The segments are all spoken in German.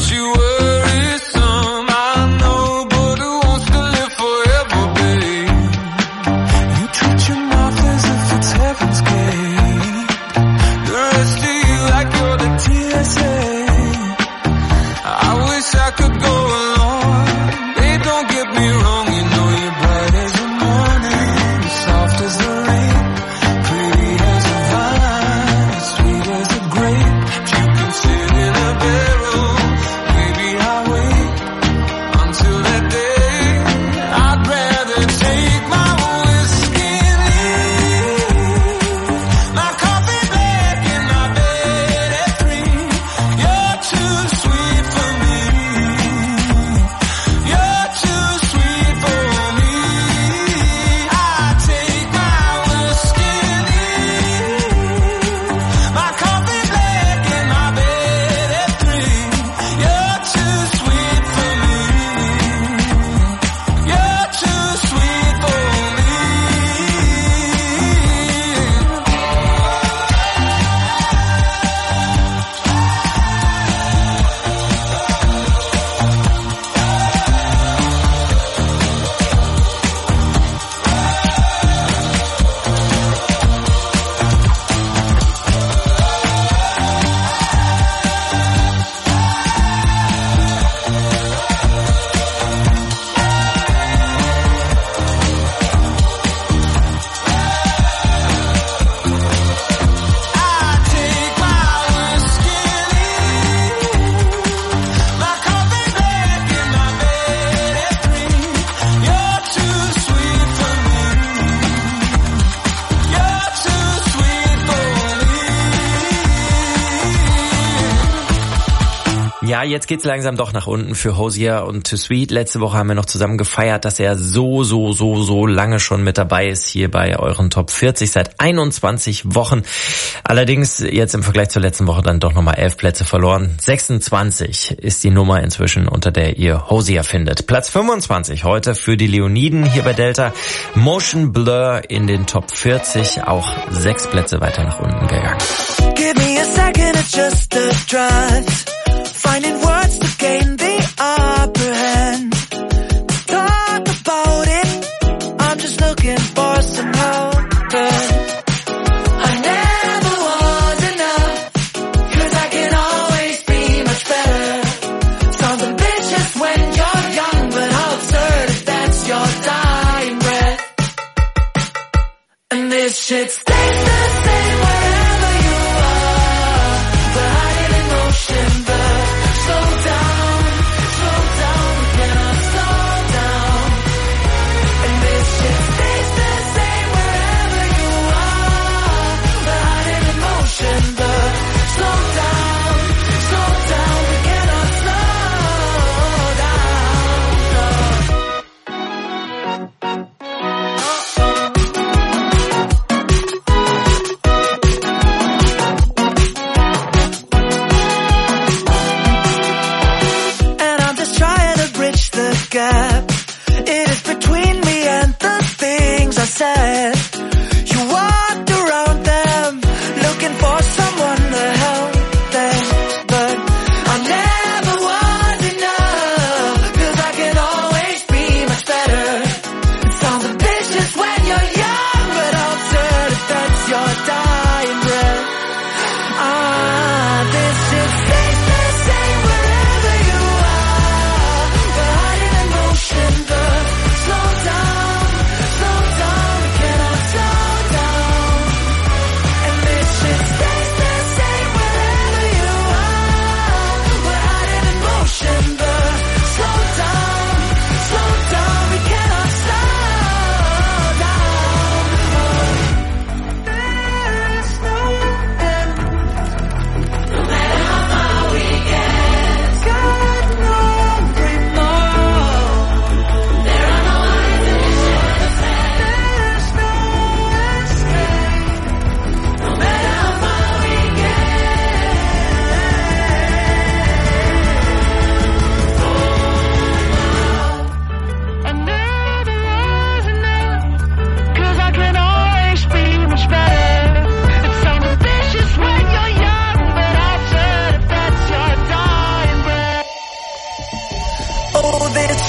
Ja, jetzt geht's langsam doch nach unten für Hozier und Too Sweet. Letzte Woche haben wir noch zusammen gefeiert, dass er so lange schon mit dabei ist hier bei euren Top 40 seit 21 Wochen. Allerdings jetzt im Vergleich zur letzten Woche dann doch nochmal 11 Plätze verloren. 26 ist die Nummer inzwischen, unter der ihr Hozier findet. Platz 25 heute für die Leoniden hier bei Delta. Motion Blur in den Top 40, auch 6 Plätze weiter nach unten gegangen. Give me a second, it's just a drive. Finding words to gain the upper hand. Talk about it, I'm just looking for some help. I never was enough, 'cause I can always be much better. Sounds ambitious when you're young, but how absurd if that's your dying breath. And this shit stays the same wherever you are. We're hiding in motion, but slow down, we cannot slow down. And this shit stays the same wherever you are. We're hiding in motion, but slow down, we cannot slow down. And I'm just trying to bridge the gap. It is between me and the things I said. You walked around them, looking for someone to help them. But I never was enough, 'cause I can always be much better. It sounds ambitious when you're young, but I'm absurd if that's your dying breath. This shit stays the same wherever you are. We're hiding in motion,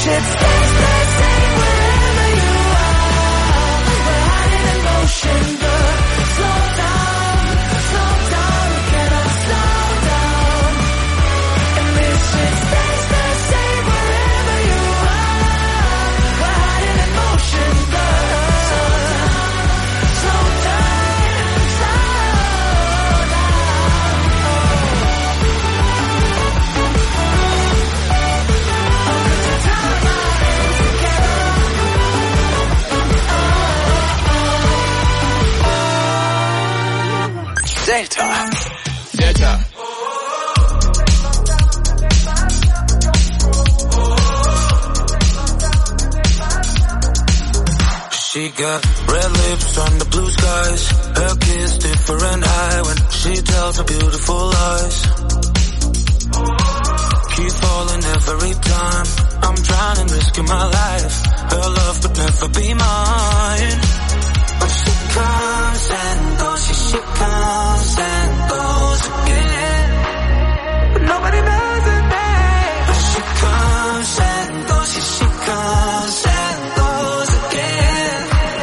should stay wherever you are. We're hiding in motion, but slow down, we cannot slow down. And we should stay wherever you are. We're hiding in motion, but slow down. Delta. She got red lips on the blue skies. Her kiss different high when she tells her beautiful lies. Keep falling every time. I'm trying and risking my life. Her love could never be mine. But she comes and goes, she comes and goes again. But nobody knows her name. But she comes and goes, she comes and goes again.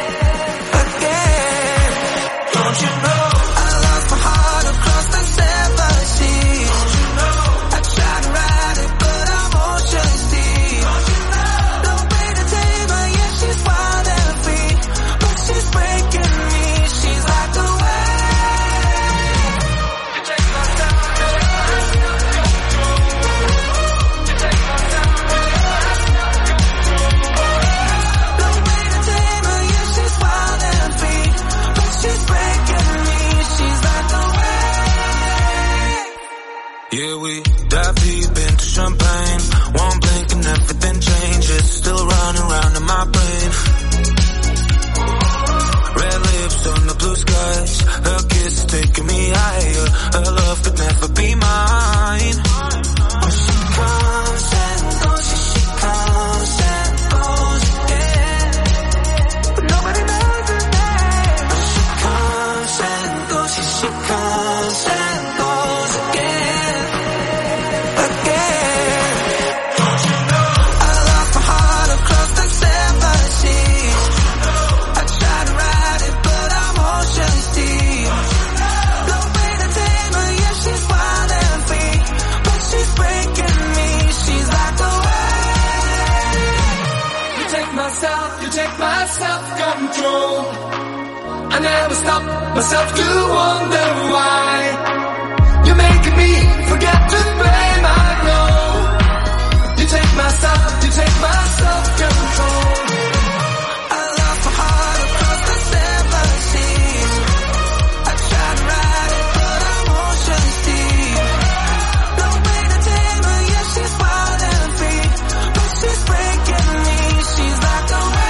Again. Don't you know I lost my heart across the seven seas? Don't you know I tried to ride it, but I'm ocean's deep. Don't you know no way to tame her, yeah, she's wild and free. But she's breaking me, she's like the wave. You take my time, you take my time. No way to tame her, yeah, she's wild and free. But she's breaking me, she's like the wave. Yeah, we dive deep into champagne. One blink and everything changes. Still running around in my brain. Red lips on the blue skies. Her kiss is taking me higher. Her love could never be mine. But she comes and goes, she comes and goes again. But nobody knows her name. But she comes and goes, she comes and goes again. Again. Don't you know I lost my heart across the seven seas? I tried to ride it, but I'm ocean's deep. No way to tame her, yeah, she's wild and free. But she's breaking me, she's like the wave. You take my self-control. I never stop myself to wonder why. You're making me forget to pay my role. You take my self-control. I lost my heart across the seven seas. I tried to ride it, but I'm ocean's deep. No way to tame her, yeah, she's wild and free. But she's breaking me, she's like the wave.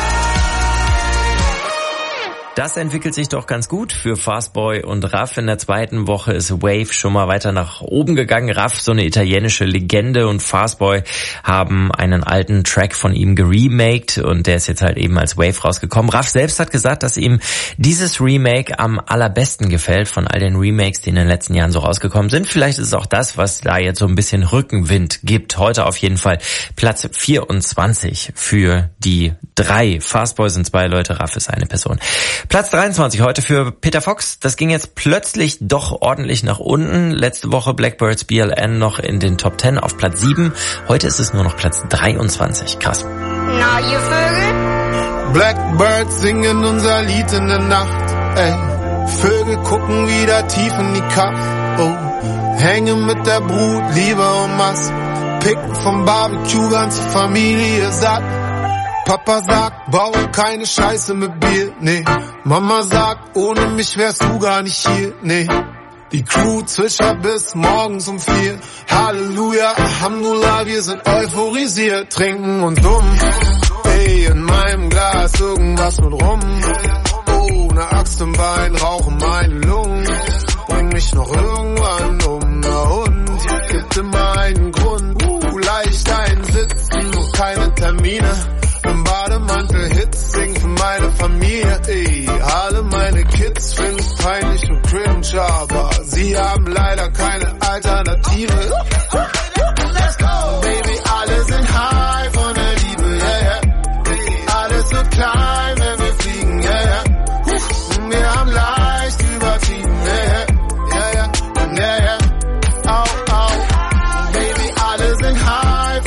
Das entwickelt sich doch ganz gut für Fastboy und Raff. In der zweiten Woche ist Wave schon mal weiter nach oben gegangen. Raff, so eine italienische Legende, und Fastboy haben einen alten Track von ihm geremaked und der ist jetzt halt eben als Wave rausgekommen. Raff selbst hat gesagt, dass ihm dieses Remake am allerbesten gefällt von all den Remakes, die in den letzten Jahren so rausgekommen sind. Vielleicht ist es auch das, was da jetzt so ein bisschen Rückenwind gibt. Heute auf jeden Fall Platz 24 für die 3. Fastboy sind 2 Leute, Raff ist eine Person. Platz 23 heute für Peter Fox. Das ging jetzt plötzlich doch ordentlich nach unten. Letzte Woche Blackbirds BLN noch in den Top 10 auf Platz 7. Heute ist es nur noch Platz 23. Krass. Na, ihr Vögel? Blackbirds singen unser Lied in der Nacht, ey. Vögel gucken wieder tief in die Kaff, oh. Hängen mit der Brut, Liebe und Mast. Picken vom Barbecue, ganze Familie satt. Papa sagt, baue keine Scheiße mit Bier, nee. Mama sagt, ohne mich wärst du gar nicht hier, nee. Die Crew zwitschert bis morgens um 4. Halleluja, Alhamdulillah, wir sind euphorisiert. Trinken und dumm, ey, in meinem Glas irgendwas mit rum. Oh, ne Axt im Bein, rauchen meine Lungen. Bring mich noch irgendwann um, na und? Gibt immer einen Grund, leicht einsitzen und keine Termine. Im Bademantel Hits sing für meine Familie, ey. Alle meine Kids finden's peinlich und cringe, aber sie haben leider keine Alternative. Let's go! Baby, alle sind high von der Liebe,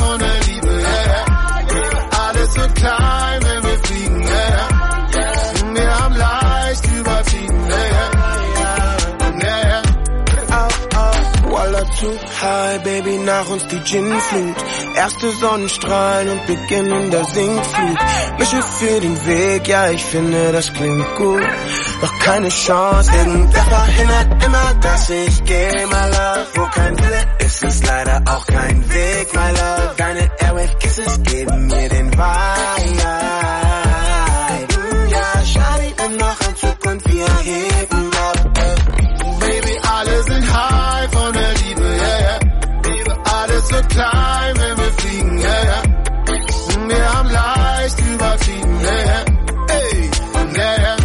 von der Liebe, yeah. Alles wird klein, wenn wir fliegen, yeah. Wir haben leicht übertrieben, yeah. Too high, Baby, nach uns die Gin-Flut. Erste Sonnenstrahlen und beginnen der Sinkflug. Mische für den Weg, ja, ich finde, das klingt gut. Doch keine Chance, irgendwer verhindert immer, dass ich gehe, my love. Wo kein Wille ist, ist leider auch kein Weg, my love. Deine Airwave-Kisses geben mir den Vibe. Ja, schade, nimm noch ein Zug und wir heben ab. Baby, alle sind high von der Liebe, yeah. Alles wird klein, wenn wir fliegen, yeah. Wir haben leicht übertrieben, yeah. Ey, yeah.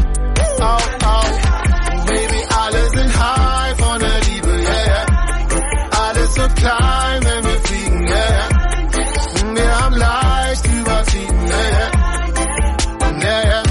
Baby, alle sind high von der Liebe, yeah. Alles wird klein, wenn wir fliegen, yeah. Wir haben leicht übertrieben, yeah.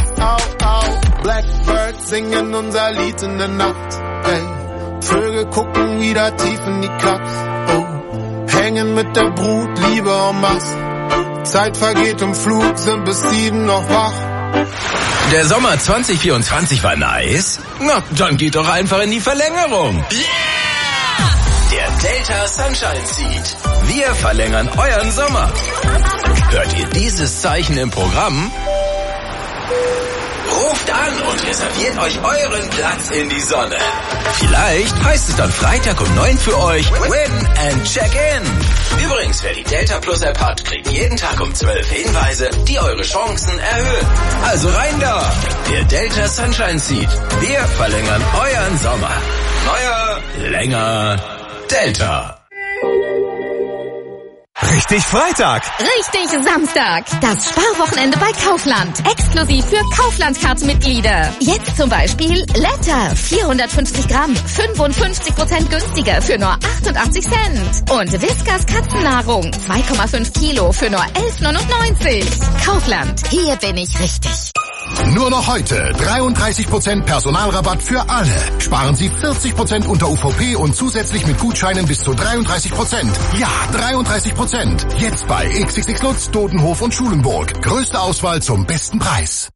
Blackbirds singen unser Lied in der Nacht, ey. Vögel gucken wieder tief in die Katz, oh. Hängen mit der Brut, Liebe en masse. Zeit vergeht im Flug, sind bis 7 noch wach. Der Sommer 2024 war nice? Na, dann geht doch einfach in die Verlängerung. Yeah! Der Delta Sunshine Seat. Wir verlängern euren Sommer. Hört ihr dieses Zeichen im Programm? Ruft an und reserviert euch euren Platz in die Sonne. Vielleicht heißt es dann Freitag um 9 für euch Win and Check-in. Übrigens, wer die Delta Plus App hat, kriegt jeden Tag um 12 Hinweise, die eure Chancen erhöhen. Also rein da! Der Delta Sunshine Seat. Wir verlängern euren Sommer. Neuer, länger, Delta. Richtig Freitag. Richtig Samstag. Das Sparwochenende bei Kaufland. Exklusiv für Kaufland-Card-Mitglieder. Jetzt zum Beispiel Letter 450 Gramm, 55% günstiger für nur 88 Cent. Und Whiskas Katzennahrung 2,5 Kilo für nur 11,99. Kaufland. Hier bin ich richtig. Nur noch heute 33% Personalrabatt für alle. Sparen Sie 40% unter UVP und zusätzlich mit Gutscheinen bis zu 33%. Ja, 33%. Jetzt bei XXX Lutz, Dodenhof und Schulenburg. Größte Auswahl zum besten Preis.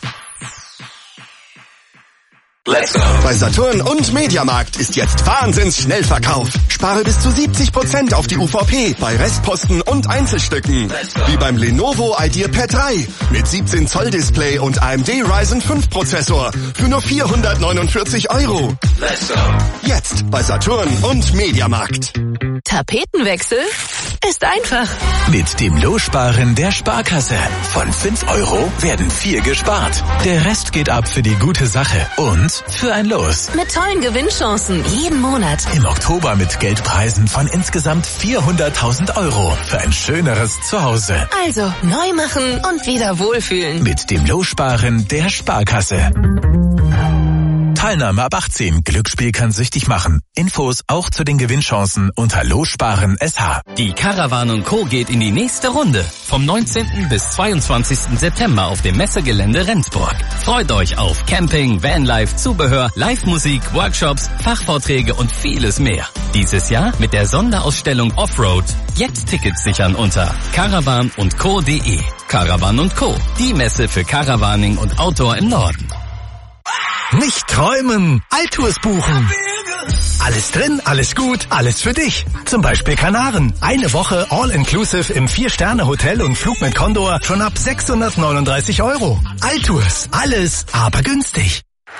Let's go. Bei Saturn und Mediamarkt ist jetzt Wahnsinns-Schnellverkauf. Spare bis zu 70% auf die UVP bei Restposten und Einzelstücken. Wie beim Lenovo IdeaPad 3 mit 17 Zoll Display und AMD Ryzen 5 Prozessor für nur 449 €. Let's go. Jetzt bei Saturn und Mediamarkt. Tapetenwechsel ist einfach. Mit dem Lossparen der Sparkasse. Von 5 € werden 4 gespart. Der Rest geht ab für die gute Sache und für ein Los. Mit tollen Gewinnchancen jeden Monat. Im Oktober mit Geldpreisen von insgesamt 400.000 € für ein schöneres Zuhause. Also neu machen und wieder wohlfühlen. Mit dem Lossparen der Sparkasse. Teilnahme ab 18. Glücksspiel kann süchtig machen. Infos auch zu den Gewinnchancen unter Lossparen SH. Die Caravan & Co. geht in die nächste Runde. Vom 19. bis 22. September auf dem Messegelände Rendsburg. Freut euch auf Camping, Vanlife, Zubehör, Live-Musik, Workshops, Fachvorträge und vieles mehr. Dieses Jahr mit der Sonderausstellung Offroad. Jetzt Tickets sichern unter caravan&co.de. Caravan & Co. Die Messe für Caravaning und Outdoor im Norden. Nicht träumen, Altours buchen. Alles drin, alles gut, alles für dich. Zum Beispiel Kanaren. Eine Woche All-Inclusive im 4-Sterne-Hotel und Flug mit Condor schon ab 639 €. Altours, alles, aber günstig.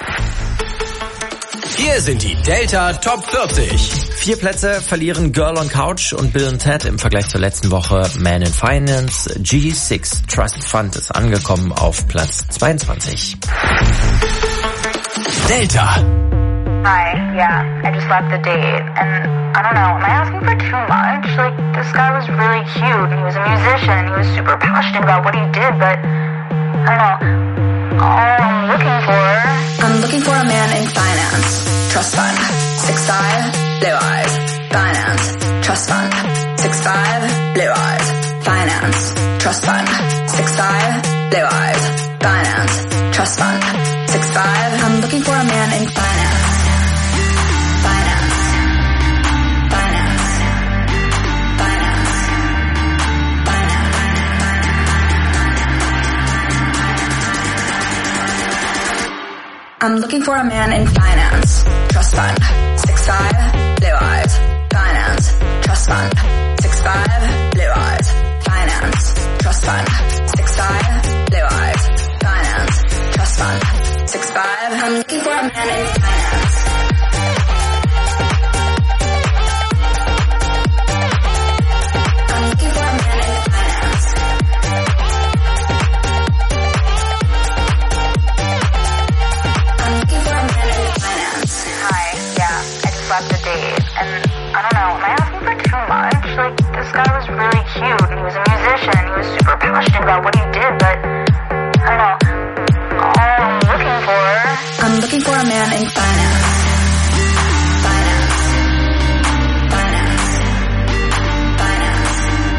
Hier sind die Delta Top 40. 4 Plätze verlieren Girl on Couch und Bill & Ted im Vergleich zur letzten Woche. Man in Finance, G6 Trust Fund ist angekommen auf Platz 22. Delta. Hi, yeah, I just left the date, and I don't know, am I asking for too much? Like, this guy was really cute, and he was a musician, and he was super passionate about what he did, but, I don't know, all I'm looking for a man in finance, trust fund, 6'5", blue eyes, finance, trust fund, 6'5", blue eyes, finance, trust fund, 6'5", blue eyes, finance, trust fund, 6'5", I'm looking for a man in finance. Finance. Finance. Finance. I'm looking for a man in finance, trust fund, 6'5", blue eyes, finance, trust fund, 6'5", blue eyes, finance, trust fund, 6'5", blue eyes, finance, trust fund, 6'5". I'm looking for a man in finance. I'm looking for a man in finance. I'm looking for a man in finance. Hi, yeah, I just left a date, and I don't know, am I asking for too much? Like, this guy was really cute, and he was a musician, and he was super passionate about what he did, but I don't know. I'm looking for a man in finance. Finance. Finance. Finance.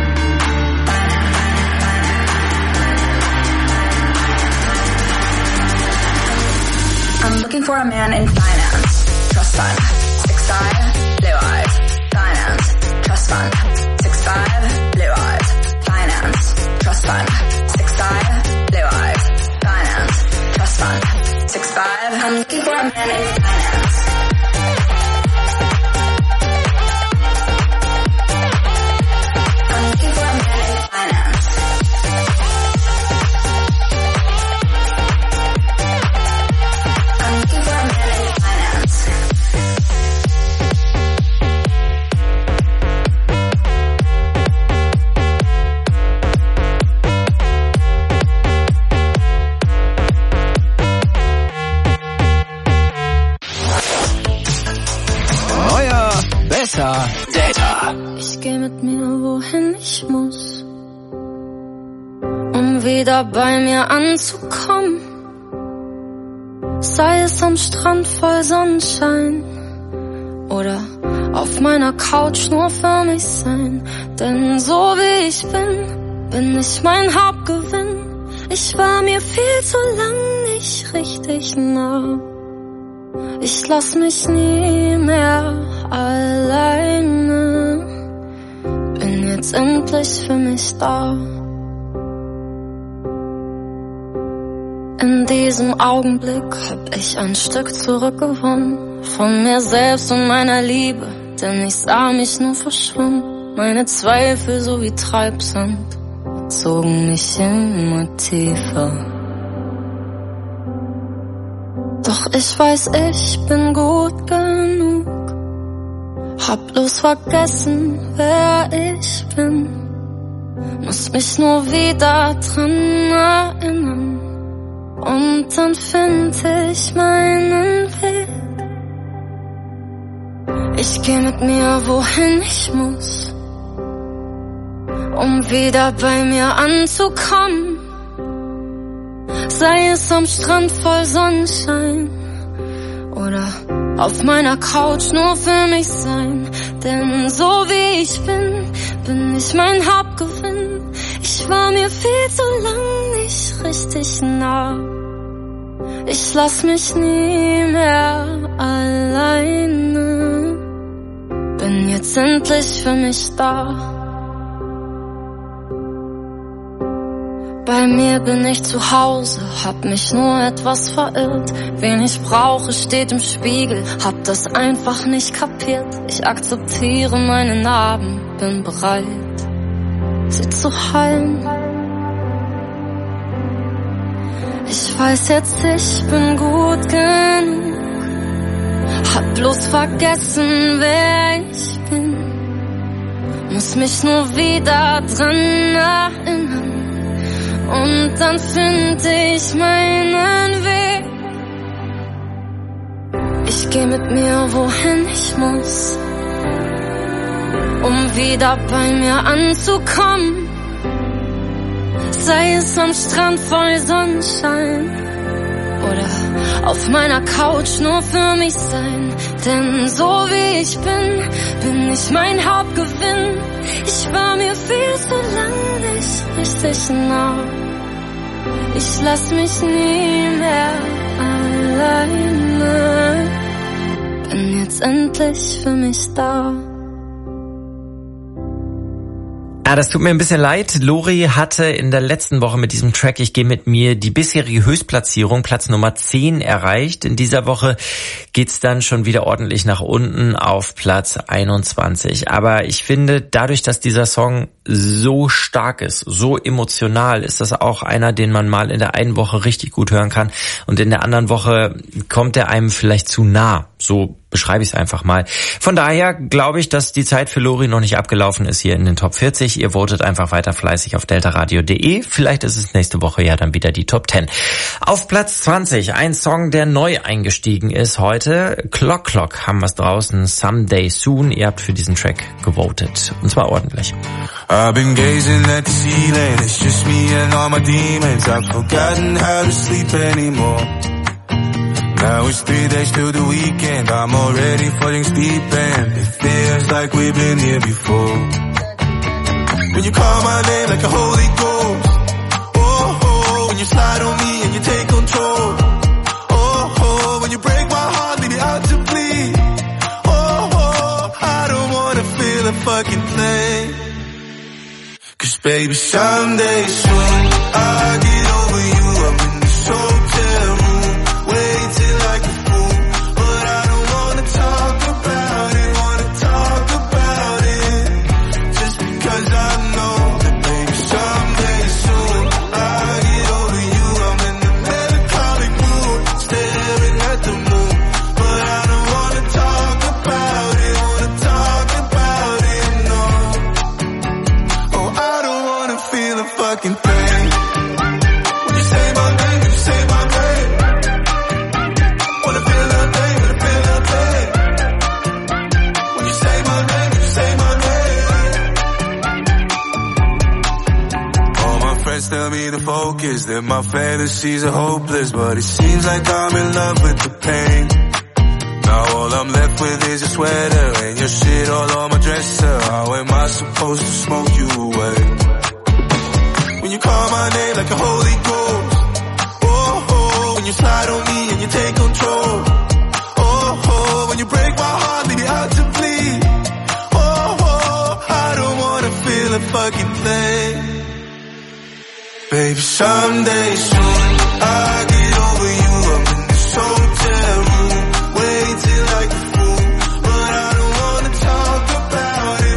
Finance. I'm looking for a man in finance. Trust fund. 6'5", blue eyes. Finance. Trust fund. 6'5", blue eyes. Finance. Trust fund. 6'5", blue eyes. Finance. Trust fund. 6'5". I'm looking for a man in finance. I'm looking for a man in finance. I'm looking for a man in finance. Data. Ich geh mit mir, wohin ich muss, um wieder bei mir anzukommen. Sei es am Strand voll Sonnenschein oder auf meiner Couch nur für mich sein. Denn so wie ich bin ich mein Hauptgewinn. Ich war mir viel zu lang nicht richtig nah. Ich lass mich nie mehr alleine. Bin jetzt endlich für mich da. In diesem Augenblick hab ich ein Stück zurückgewonnen von mir selbst und meiner Liebe, denn ich sah mich nur verschwommen. Meine Zweifel so wie Treibsand zogen mich immer tiefer. Doch ich weiß, ich bin gut genug. Hab bloß vergessen, wer ich bin. Muss mich nur wieder dran erinnern. Und dann find ich meinen Weg. Ich geh mit mir, wohin ich muss, um wieder bei mir anzukommen. Sei es am Strand voll Sonnenschein oder auf meiner Couch nur für mich sein. Denn so wie ich bin ich mein Hauptgewinn. Ich war mir viel zu lang nicht richtig nah. Ich lass mich nie mehr alleine. Bin jetzt endlich für mich da. Bei mir bin ich zu Hause, hab mich nur etwas verirrt. Wen ich brauche, steht im Spiegel, hab das einfach nicht kapiert. Ich akzeptiere meine Narben, bin bereit, sie zu heilen. Ich weiß jetzt, ich bin gut genug. Hab bloß vergessen, wer ich bin. Muss mich nur wieder dran erinnern. Und dann find ich meinen Weg. Ich geh mit mir, wohin ich muss, um wieder bei mir anzukommen. Sei es am Strand voll Sonnenschein oder auf meiner Couch nur für mich sein. Denn so wie ich bin ich mein Hauptgewinn. Ich war mir viel zu lang nicht richtig nah. Ich lass mich nie mehr alleine. Bin jetzt endlich für mich da. Ja, das tut mir ein bisschen leid. Lori hatte in der letzten Woche mit diesem Track Ich gehe mit mir die bisherige Höchstplatzierung, Platz Nummer 10 erreicht. In dieser Woche geht's dann schon wieder ordentlich nach unten auf Platz 21. Aber ich finde, dadurch, dass dieser Song so stark ist, so emotional, ist das auch einer, den man mal in der einen Woche richtig gut hören kann und in der anderen Woche kommt er einem vielleicht zu nah. So beschreibe ich es einfach mal. Von daher glaube ich, dass die Zeit für Lori noch nicht abgelaufen ist hier in den Top 40. Ihr votet einfach weiter fleißig auf deltaradio.de. Vielleicht ist es nächste Woche ja dann wieder die Top 10. Auf Platz 20, ein Song, der neu eingestiegen ist heute. Clock Clock haben wir es draußen, Someday Soon. Ihr habt für diesen Track gewotet. Und zwar ordentlich. I've been gazing at the ceiling. It's just me and all my demons. I've forgotten how to sleep anymore. Now it's 3 days till the weekend. I'm already falling deep and it feels like we've been here before. When you call my name like a Holy Ghost. Oh, oh, when you slide on me and you take control. Oh, oh, when you break my heart, leave me out to bleed. Oh, oh, I don't wanna feel a fucking thing. Cause baby, someday soon I'll get over you. I'm in this hotel room, waiting like a fool. But I don't wanna talk about it, just because I know that baby, someday soon I'll get over you. I'm in the melancholic mood, staring at the moon. But I don't wanna talk about it, no. Oh, I don't wanna feel a fucking thing. When you say my name, you say my name. Wanna feel that thing, wanna feel that thing. When you say my name, you say my name. All my friends tell me to focus, that my fantasies are hopeless. But it seems like I'm in love with the pain. Now all I'm left with is your sweater and your shit all on my dresser. How am I supposed to smoke you away? When you call my name like a Holy Ghost. Oh, oh, when you slide on me and you take control. Oh, oh, when you break my heart, leave me out to bleed. Oh, oh, I don't wanna feel a fucking thing. Baby, someday soon I'll get over you. I'm in this hotel room, waiting like a fool. But I don't wanna talk about it,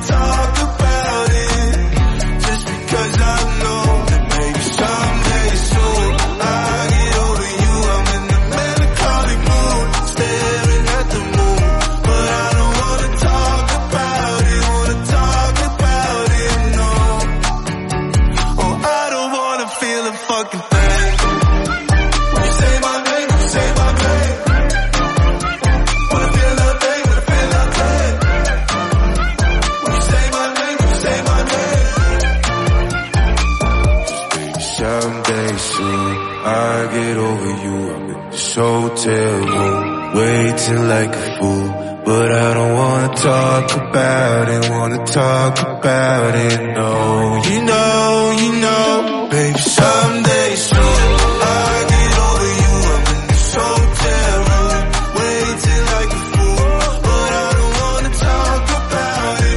just because I know that baby, someday soon I'll get over you. I'm in the melancholic mood, staring at the moon. But I don't wanna talk about it, no. Oh, I don't wanna feel a fucking thing. When you say my name, you say my name. Wanna feel that thing, wanna feel that thing. When you say my name, you say my name. Someday soon I'll get over you. I'm in this hotel room, waiting like a fool. But I don't wanna talk about it, no. You know, baby, someday soon I'll get over you. I'm in this hotel room, waiting like a fool. But I don't wanna talk about it,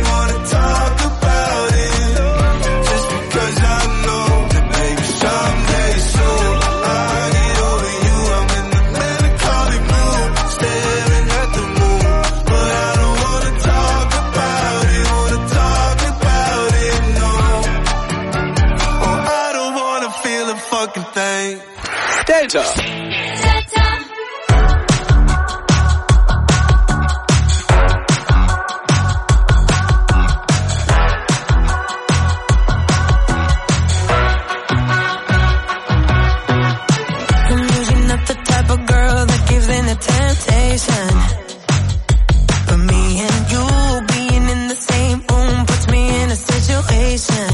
just because I know that baby, someday soon I'll get over you. I'm in the melancholic mood, staring at the moon. But I don't wanna talk about it, no. Oh, I don't wanna feel a fucking thing. Delta. I'm usually not the type of girl that gives in to temptation. But me and you being in the same room puts me in a situation.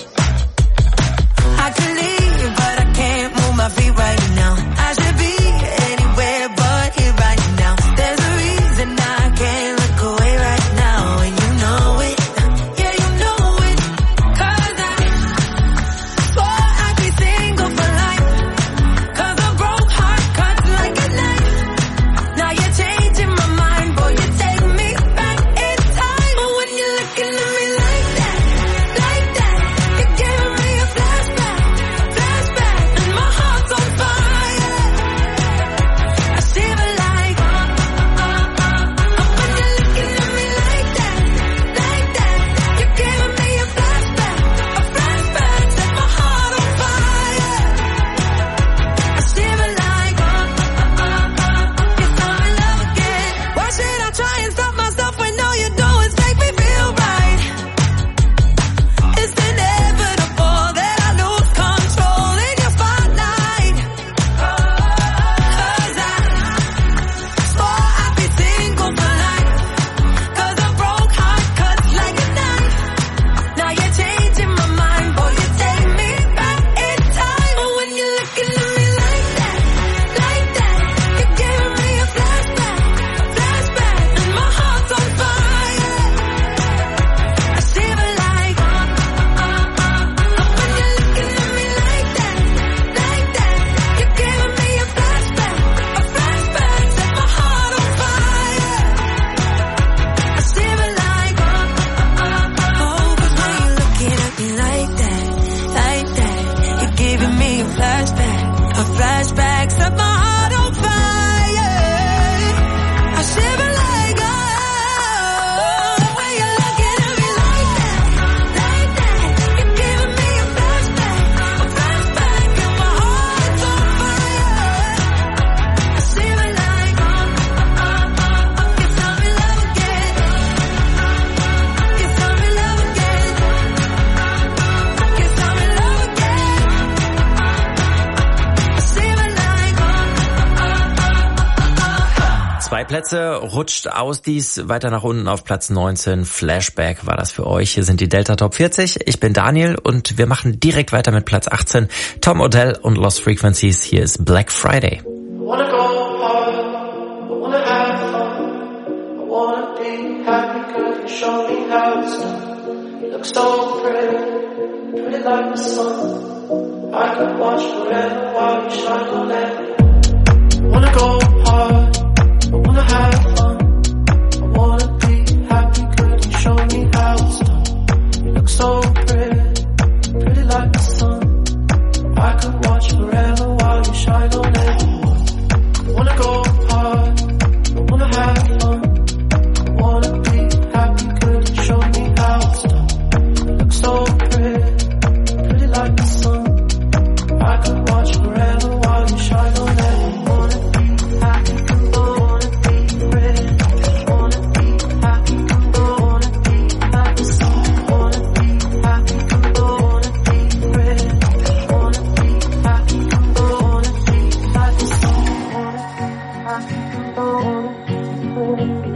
I could leave, but I can't move my feet right now. I should be anywhere but here right now. There's a reason I can't look away right now, and you know it. Yeah, you know it. 'Cause I swore I'd be single for life. 'Cause a broke heart cuts like a knife. Now you're changing my mind, boy, you take me back in time. But when you're looking at me like that, Plätze, rutscht aus dies weiter nach unten auf Platz 19. Flashback war das für euch. Hier sind die Delta Top 40. Ich bin Daniel und wir machen direkt weiter mit Platz 18. Tom Odell und Lost Frequencies. Hier ist Black Friday. Show me how it's done. You look so pretty, pretty like the sun. I could watch forever while you shine on it. I wanna go hard, I wanna have fun. I wanna be happy, could you show me how it's done? You look so pretty, pretty like the sun. I could watch forever while you shine on it. I wanna go hard, I wanna have fun. I wanna be happy, could you show me how it's done? You look so pretty, pretty like the sun. I could watch forever while you shine on it. I wanna be happy, I wanna be pretty. I wanna be happy, I wanna be like the sun. I wanna be happy, I wanna be pretty. I wanna be happy, I wanna be like the sun. I wanna be happy, I wanna be pretty.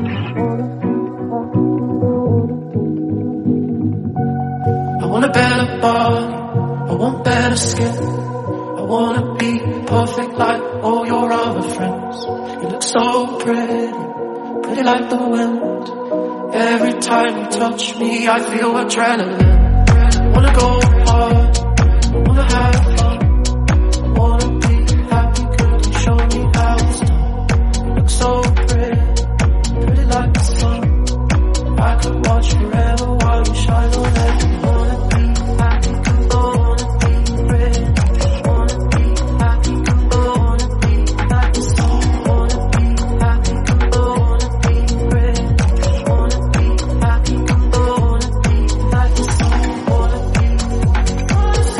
I want a better body, I want better skin. I wanna be perfect like all your other friends. You look so pretty, pretty like the wind. Every time you touch me, I feel adrenaline. I wanna go hard, I wanna have fun. I wanna be happy, could you show me how it's done? You look so pretty, pretty like the sun. I could watch forever while you shine on it. I wanna be happy, I wanna be pretty. I wanna be happy, I wanna be like the sun. I wanna be happy, I wanna be pretty. I wanna be happy, I wanna be like the sun. I wanna be, I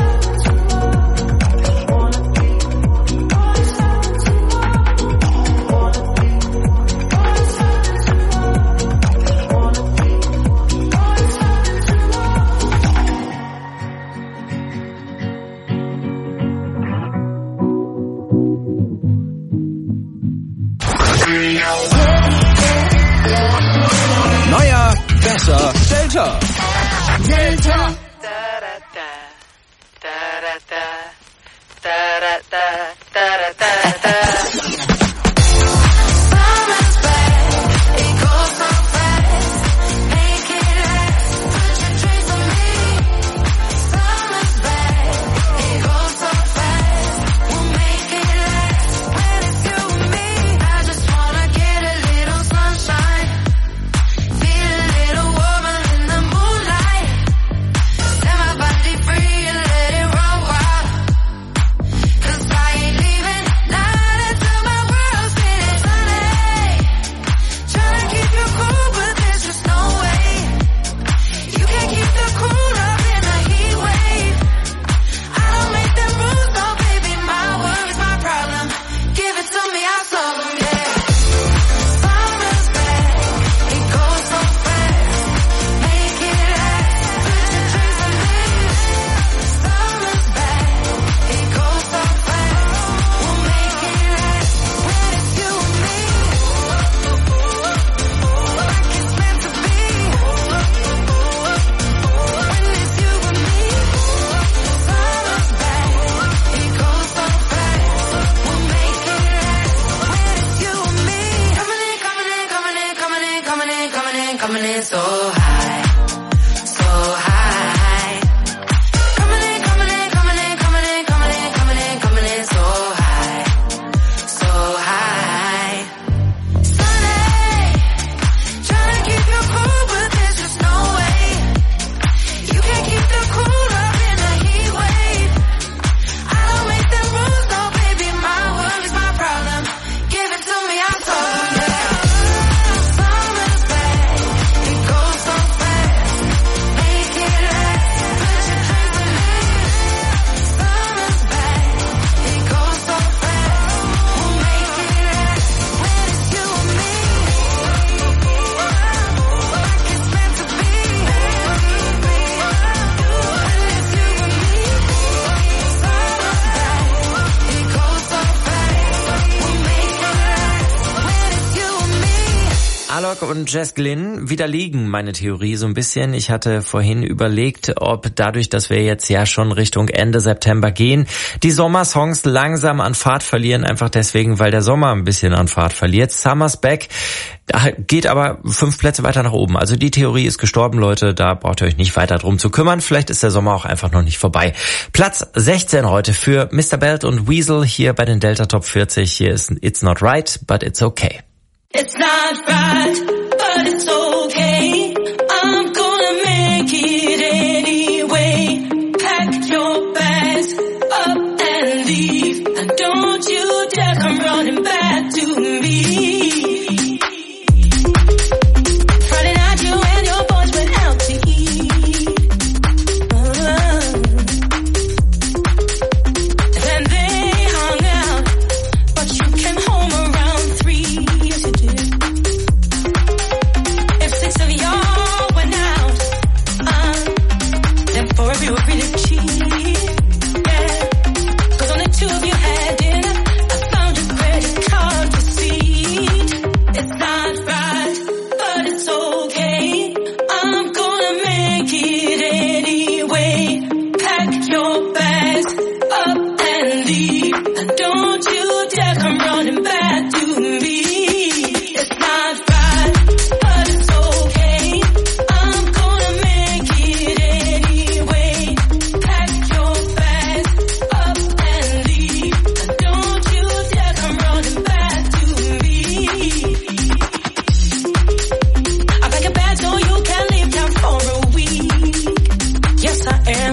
wanna be, Neuer, besser, Delta. Delta. York und Jess Glynn widerlegen meine Theorie so ein bisschen. Ich hatte vorhin überlegt, ob dadurch, dass wir jetzt ja schon Richtung Ende September gehen, die Sommersongs langsam an Fahrt verlieren, einfach deswegen, weil der Sommer ein bisschen an Fahrt verliert. Summer's Back geht aber 5 Plätze weiter nach oben. Also die Theorie ist gestorben, Leute, da braucht ihr euch nicht weiter drum zu kümmern. Vielleicht ist der Sommer auch einfach noch nicht vorbei. Platz 16 heute für Mr. Belt und Weasel hier bei den Delta Top 40. Hier ist It's Not Right, but It's Okay. It's not right, but it's okay. I'm gonna make it anyway. Pack your bags up and leave. And don't you dare come running back to me. Friday night you and your boys went out to eat. And they hung out, but you came home around 3. If 6 of y'all went out, then 4 of you were really cheap, yeah. 'Cause only 2 of you had dinner. I found your credit card receipt. It's not right, but it's okay. I'm gonna make it anyway. Pack your bags up and leave. And don't you dare come running back to me. It's not right, but it's okay. I'm gonna make it anyway. Pack your bags up and leave. And don't you dare come running back to me. I pack a bag so you can leave town for a week. Yes, I am.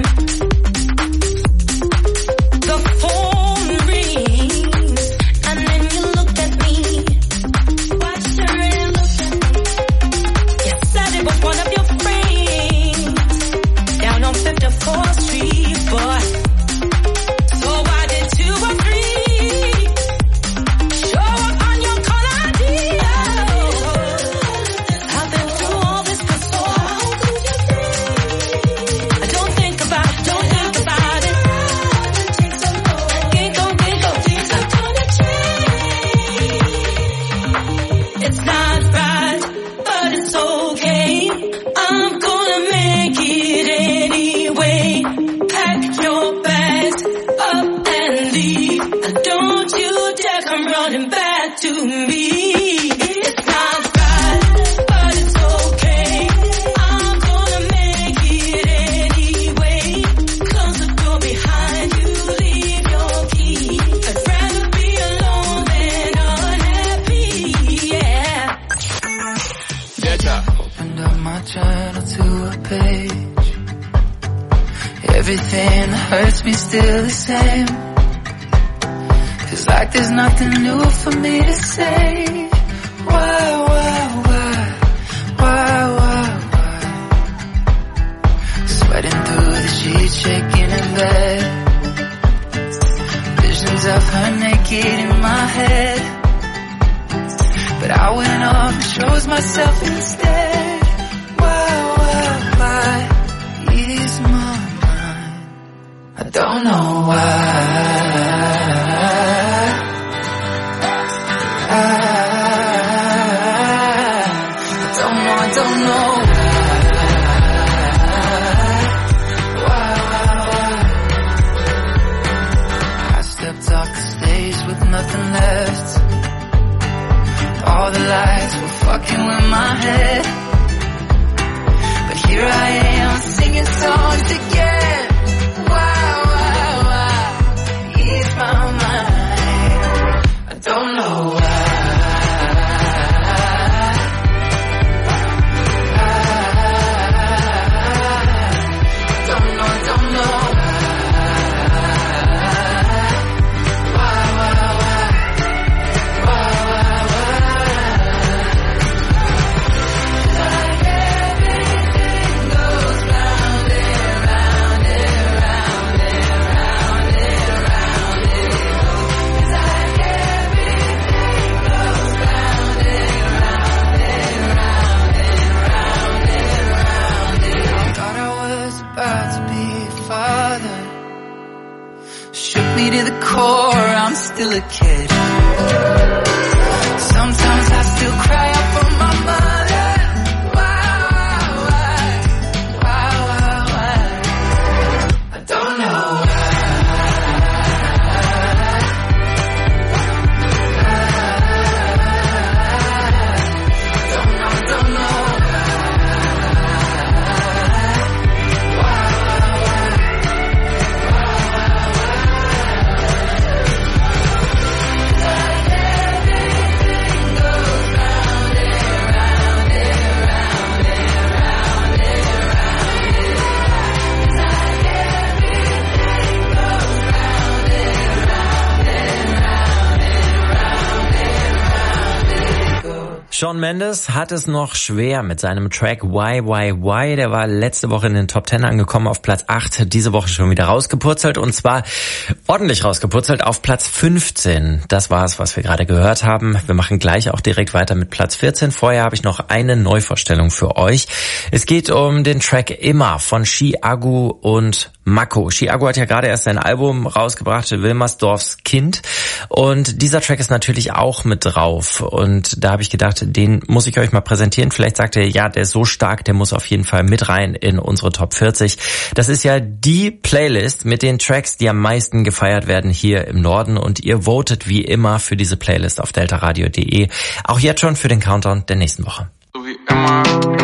The phone rings and then you look at me. Watch her and look at me. You said it was one of your friends down on 54th Street, boy. So why did 2 or 3 show up on your call ID? I've been through all this before. Don't think about it, don't think about it. Ginkgo, ginkgo, things are gonna change. It's not right, but it's okay. I'm gonna make it anyway. Pack your bags up and leave. And don't you dare come running back to me. It's not right, but it's okay. I'm gonna make it anyway. Close the door behind you, leave your key. I'd rather be alone than unhappy, yeah. Opened up my journal to a page. Everything that hurts me still the same. Feels like there's nothing new for me to say. Why? Sweating through the sheets, shaking in bed. Visions of her naked in my head. But I went off and chose myself instead. Why? Ease my mind. I don't know why. I don't know why. I stepped off the stage with nothing left. All the lights were fucking with my head. But here I am singing songs again. Why? Ease my mind. I don't know why. I'm still a kid. Sometimes I still cry out for my mom. Shawn Mendes hat es noch schwer mit seinem Track Why. Der war letzte Woche in den Top 10 angekommen auf Platz 8, diese Woche schon wieder rausgepurzelt und zwar ordentlich rausgepurzelt auf Platz 15. Das war's, was wir gerade gehört haben. Wir machen gleich auch direkt weiter mit Platz 14. Vorher habe ich noch eine Neuvorstellung für euch. Es geht um den Track Immer von Chiago und Mako. Chiago hat ja gerade erst sein Album rausgebracht, Wilmersdorfs Kind. Und dieser Track ist natürlich auch mit drauf. Und da habe ich gedacht, den muss ich euch mal präsentieren. Vielleicht sagt ihr, ja, der ist so stark, der muss auf jeden Fall mit rein in unsere Top 40. Das ist ja die Playlist mit den Tracks, die am meisten gefeiert werden hier im Norden. Und ihr votet wie immer für diese Playlist auf deltaradio.de. Auch jetzt schon für den Countdown der nächsten Woche. So wie immer,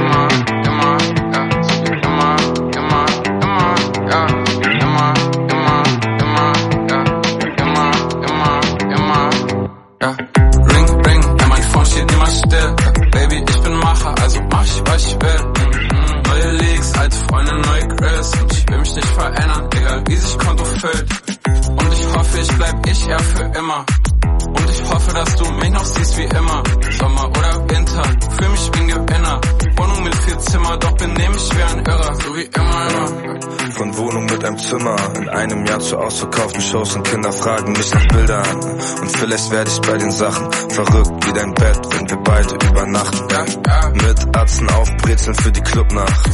Baby, ich bin Macher, also mach ich, was ich will. Neue Leaks, alte Freunde, neue Chris. Und ich will mich nicht verändern, egal wie sich Konto füllt. Und ich hoffe, ich bleib ich eher für immer. Und ich hoffe, dass du mich noch siehst wie immer. Sommer oder Winter, für mich wie ein Gewinner. Wohnung mit 4 Zimmer, doch benehm ich wie ein Irrer. So wie immer. Von Wohnung mit einem Zimmer, in einem Jahr zu ausverkauften Shows und Kinder fragen mich nach Bildern. Und vielleicht werde ich bei den Sachen verrückt wie dein Bett, wenn wir beide übernachten. Mit Atzen aufbrezeln für die Clubnacht.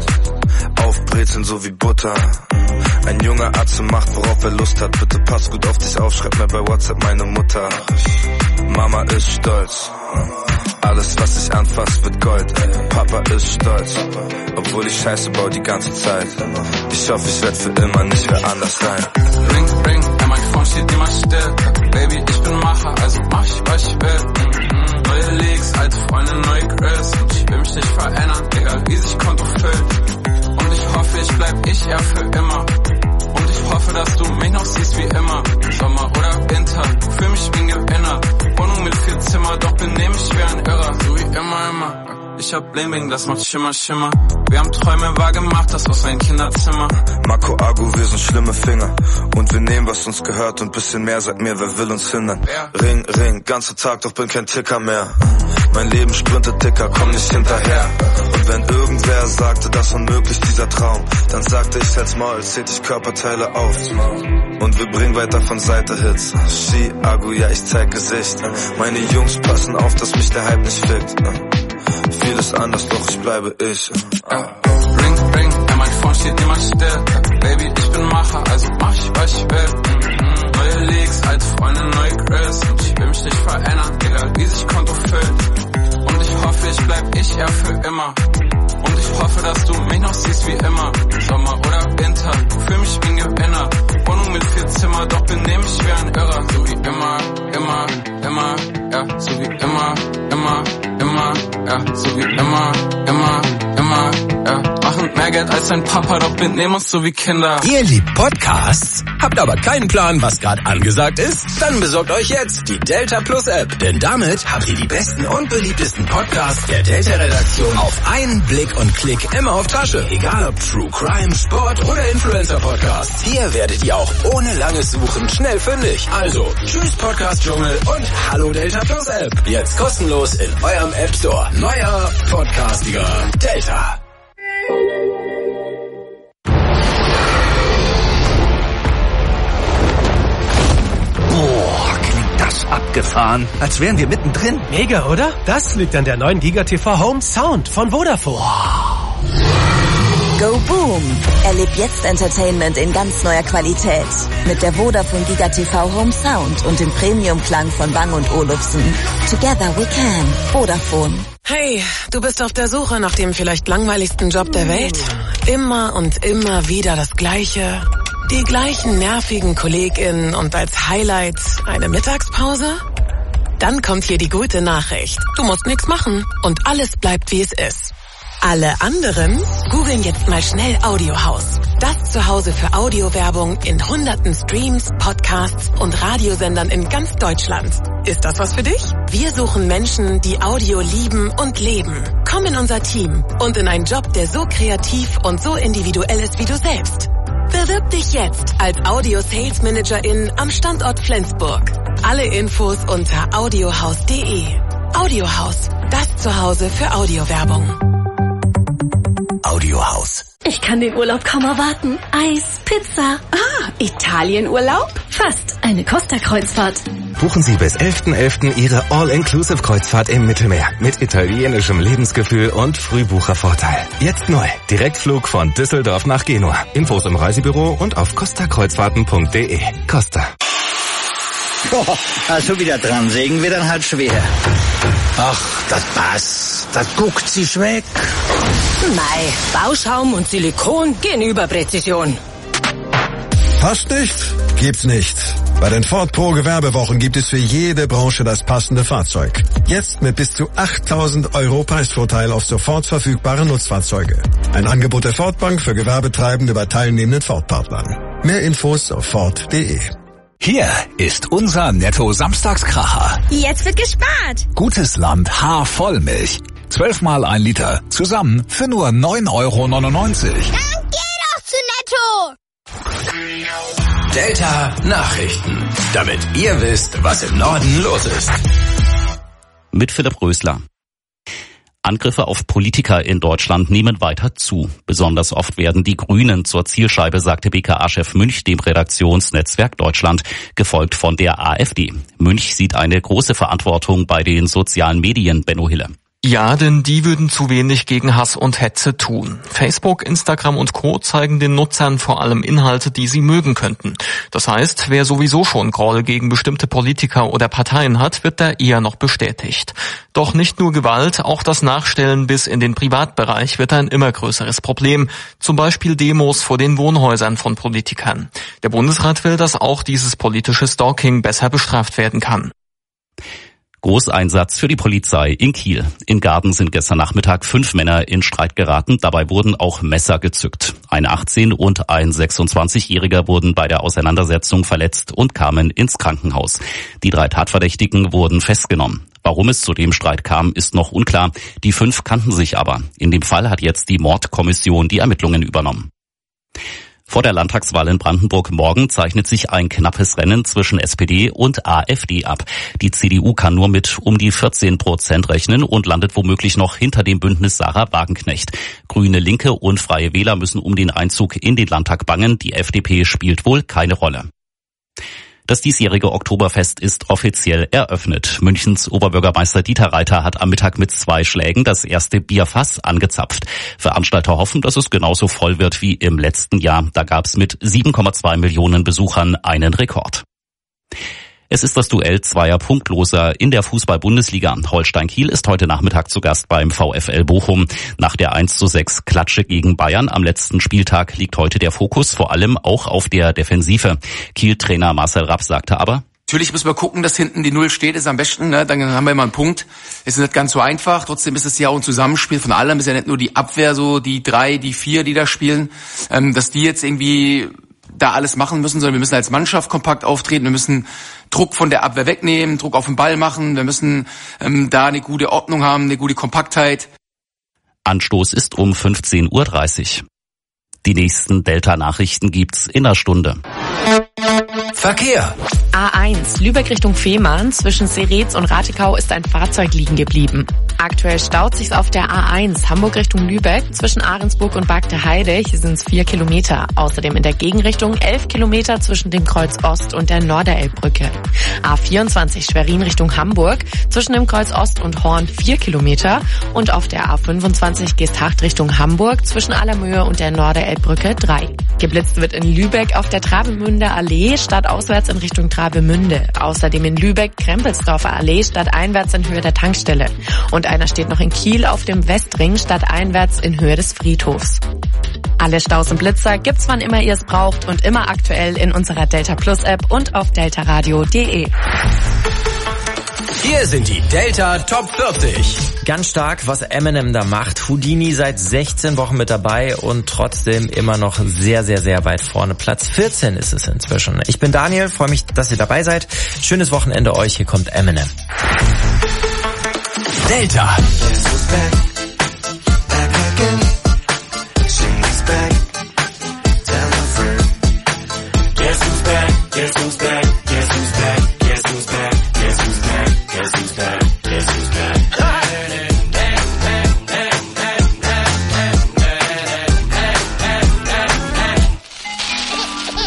Aufbrezeln so wie Butter. Ein junger Atze macht, worauf er Lust hat. Bitte pass gut auf dich auf, schreib mir bei WhatsApp meine Mutter. Mama ist stolz. Alles, was ich anfass, wird Gold. Papa ist stolz, obwohl ich Scheiße baue die ganze Zeit. Ich hoffe, ich werd für immer nicht wer anders sein. Ring, ring, mein Phone steht immer still. Baby, ich bin Macher, also mach ich, was ich will. Neue Leaks, alte Freunde, neue Chris. Und ich will mich nicht verändern, egal wie sich Konto füllt. Und ich hoffe, ich bleib ich eher für immer. Und ich hoffe, dass du mich noch siehst wie immer. Sommer oder Winter, für mich wie ein Gewinner. Wohnung mit 4 Zimmer, doch benehm ich wie ein Irrer. So wie immer. Ich hab Bling Bling, das macht Schimmer, Schimmer. Wir haben Träume wahr gemacht, das aus ein Kinderzimmer. Mako, Agu, wir sind schlimme Finger. Und wir nehmen, was uns gehört und bisschen mehr, sag mir, wer will uns hindern. Ring, Ring, ganzer Tag, doch bin kein Ticker mehr. Mein Leben sprintet dicker, komm nicht hinterher. Und wenn irgendwer sagte, das unmöglich, dieser Traum, dann sagte ich, halt's Maul, zählt ich Körperteile auf. Und wir bringen weiter von Seite Hits. Chiago, ja, ich zeig Gesicht. Meine Jungs passen auf, dass mich der Hype nicht fickt. Vieles anders, doch ich bleibe ich. Ring, ring, mein Phone steht immer still. Baby, ich bin Macher, also mach ich, was ich will. Neue Leaks, alte Freunde, neue Chris. Und ich will mich nicht verändern, egal wie sich Konto füllt. Und ich hoffe, ich bleib ich eher für immer. Und ich hoffe, dass du mich noch siehst wie immer. Sommer oder Winter, für mich wie ein Gewinner. Wohnung mit 4 Zimmer, doch benehm ich wie ein Irrer. So wie immer, ja, so wie immer, ja, so wie immer, ja. Machen mehr Geld als dein Papa, doch benehmen uns so wie Kinder. Ihr liebt Podcasts? Habt aber keinen Plan, was gerade angesagt ist? Dann besorgt euch jetzt die Delta Plus App. Denn damit habt ihr die besten und beliebtesten Podcasts der Delta-Redaktion auf einen Blick und Klick immer auf Tasche. Egal ob True Crime, Sport oder Influencer-Podcasts. Hier werdet ihr auch ohne langes Suchen schnell fündig. Also, tschüss Podcast-Dschungel und hallo Delta Plus App. Jetzt kostenlos in eurem App Store. Neuer Podcastiger Delta. Boah, klingt das abgefahren. Als wären wir mittendrin. Mega, oder? Das liegt an der neuen GigaTV Home Sound von Vodafone. Go Boom! Erlebt jetzt Entertainment in ganz neuer Qualität. Mit der Vodafone GigaTV Home Sound und dem Premium-Klang von Bang & Olufsen. Together we can. Vodafone. Hey, du bist auf der Suche nach dem vielleicht langweiligsten Job der Welt? Immer und immer wieder das Gleiche? Die gleichen nervigen KollegInnen und als Highlight eine Mittagspause? Dann kommt hier die gute Nachricht. Du musst nichts machen und alles bleibt wie es ist. Alle anderen googeln jetzt mal schnell Audiohaus. Das Zuhause für Audiowerbung in hunderten Streams, Podcasts und Radiosendern in ganz Deutschland. Ist das was für dich? Wir suchen Menschen, die Audio lieben und leben. Komm in unser Team und in einen Job, der so kreativ und so individuell ist wie du selbst. Bewirb dich jetzt als Audio-Sales-Managerin am Standort Flensburg. Alle Infos unter audiohaus.de. Audiohaus, Das Zuhause für Audiowerbung. Audiohaus. Ich kann den Urlaub kaum erwarten. Eis, Pizza. Italienurlaub? Fast. Eine Costa-Kreuzfahrt. Buchen Sie bis 11.11. Ihre All-Inclusive-Kreuzfahrt im Mittelmeer mit italienischem Lebensgefühl und Frühbuchervorteil. Jetzt neu. Direktflug von Düsseldorf nach Genua. Infos im Reisebüro und auf costakreuzfahrten.de. Costa. Also wieder dran sägen wir dann halt schwer. Ach, das passt. Das guckt sich weg. Mei, Bauschaum und Silikon gehen über Präzision. Passt nicht? Gibt's nicht. Bei den Ford Pro Gewerbewochen gibt es für jede Branche das passende Fahrzeug. Jetzt mit bis zu 8.000 € Preisvorteil auf sofort verfügbare Nutzfahrzeuge. Ein Angebot der Ford Bank für Gewerbetreibende bei teilnehmenden Ford-Partnern. Mehr Infos auf Ford.de. Hier ist unser Netto-Samstagskracher. Jetzt wird gespart. Gutes Land Haarvollmilch. 12 mal 1 Liter. Zusammen für nur 9,99 €. Dann geh doch zu Netto. Delta Nachrichten. Damit ihr wisst, was im Norden los ist. Mit Philipp Rösler. Angriffe auf Politiker in Deutschland nehmen weiter zu. Besonders oft werden die Grünen zur Zielscheibe, sagte BKA-Chef Münch dem Redaktionsnetzwerk Deutschland, gefolgt von der AfD. Münch sieht eine große Verantwortung bei den sozialen Medien, Benno Hille. Ja, denn die würden zu wenig gegen Hass und Hetze tun. Facebook, Instagram und Co. zeigen den Nutzern vor allem Inhalte, die sie mögen könnten. Das heißt, wer sowieso schon Groll gegen bestimmte Politiker oder Parteien hat, wird da eher noch bestätigt. Doch nicht nur Gewalt, auch das Nachstellen bis in den Privatbereich wird ein immer größeres Problem. Zum Beispiel Demos vor den Wohnhäusern von Politikern. Der Bundesrat will, dass auch dieses politische Stalking besser bestraft werden kann. Großeinsatz für die Polizei in Kiel. In Garden sind gestern Nachmittag 5 Männer in Streit geraten. Dabei wurden auch Messer gezückt. Ein 18- und ein 26-Jähriger wurden bei der Auseinandersetzung verletzt und kamen ins Krankenhaus. Die 3 Tatverdächtigen wurden festgenommen. Warum es zu dem Streit kam, ist noch unklar. Die 5 kannten sich aber. In dem Fall hat jetzt die Mordkommission die Ermittlungen übernommen. Vor der Landtagswahl in Brandenburg morgen zeichnet sich ein knappes Rennen zwischen SPD und AfD ab. Die CDU kann nur mit um die 14% rechnen und landet womöglich noch hinter dem Bündnis Sarah Wagenknecht. Grüne, Linke und Freie Wähler müssen um den Einzug in den Landtag bangen. Die FDP spielt wohl keine Rolle. Das diesjährige Oktoberfest ist offiziell eröffnet. Münchens Oberbürgermeister Dieter Reiter hat am Mittag mit 2 Schlägen das erste Bierfass angezapft. Veranstalter hoffen, dass es genauso voll wird wie im letzten Jahr. Da gab es mit 7,2 Millionen Besuchern einen Rekord. Es ist das Duell zweier Punktloser in der Fußball-Bundesliga. Holstein Kiel ist heute Nachmittag zu Gast beim VfL Bochum. Nach der 1:6 Klatsche gegen Bayern am letzten Spieltag liegt heute der Fokus vor allem auch auf der Defensive. Kiel-Trainer Marcel Rapp sagte aber: Natürlich müssen wir gucken, dass hinten die 0 steht, ist am besten, ne? Dann haben wir immer einen Punkt. Es ist nicht ganz so einfach, trotzdem ist es ja auch ein Zusammenspiel von allem. Es ist ja nicht nur die Abwehr, so die 3, die 4, die da spielen, dass die jetzt irgendwie da alles machen müssen, sondern wir müssen als Mannschaft kompakt auftreten, wir müssen Druck von der Abwehr wegnehmen, Druck auf den Ball machen, wir müssen da eine gute Ordnung haben, eine gute Kompaktheit. Anstoß ist um 15:30 Uhr. Die nächsten Delta-Nachrichten gibt's in einer Stunde. Verkehr. A1, Lübeck Richtung Fehmarn. Zwischen Seretz und Ratekau ist ein Fahrzeug liegen geblieben. Aktuell staut sich's auf der A1, Hamburg Richtung Lübeck. Zwischen Ahrensburg und Bargte Heide, hier sind's 4 Kilometer. Außerdem in der Gegenrichtung 11 Kilometer zwischen dem Kreuz Ost und der Norderelbbrücke. A24, Schwerin Richtung Hamburg. Zwischen dem Kreuz Ost und Horn 4 Kilometer. Und auf der A25 Geesthacht Richtung Hamburg. Zwischen Allermöhe und der Norderelbbrücke 3. Geblitzt wird in Lübeck auf der Travemünder Allee, stadtauswärts in Richtung Travemünde. Außerdem in Lübeck Krempelsdorfer Allee, stadteinwärts in Höhe der Tankstelle. Und einer steht noch in Kiel auf dem Westring, stadteinwärts in Höhe des Friedhofs. Alle Staus und Blitzer gibt's, wann immer ihr es braucht und immer aktuell in unserer Delta Plus App und auf deltaradio.de. Hier sind die Delta Top 40. Ganz stark, was Eminem da macht. Houdini seit 16 Wochen mit dabei und trotzdem immer noch sehr, sehr, sehr weit vorne. Platz 14 ist es inzwischen. Ich bin Daniel, freue mich, dass ihr dabei seid. Schönes Wochenende euch. Hier kommt Eminem. Delta.